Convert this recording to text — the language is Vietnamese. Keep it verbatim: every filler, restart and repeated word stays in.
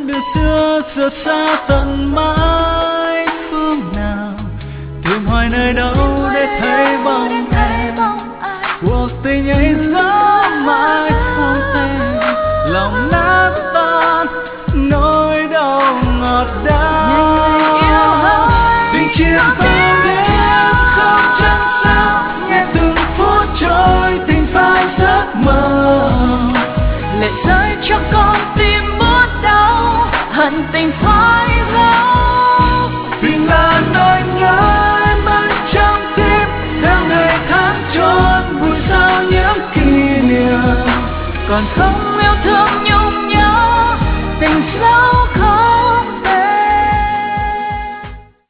đưa xưa xưa xa tận mãi phương nào, tìm hoài nơi đâu để thấy bóng em. Cuộc tình ấy gió mãi không tên, lòng nát tan nỗi đau ngọt đau. Tình chia phai đến không chân sao, nghe từng phút trôi tình phai giấc mơ. Lệ rơi cho con tim bớt đau, hận tình phai lâu. Vì là nỗi nhớ em bên trong tim, theo ngày tháng trôi vùi sau những kỷ niệm còn không.